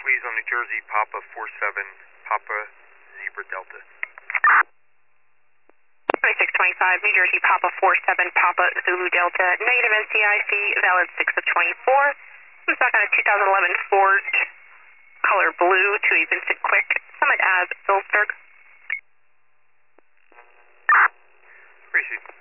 please, on New Jersey, Papa 47, Papa Zebra Delta. 2625, New Jersey, Papa 47, Papa Zulu Delta, negative NCIC, valid 6 of 24. Comes back on a 2011 Ford, color blue, to a Vincent Quick, Summit Ave, Phillipsburg. Appreciate it.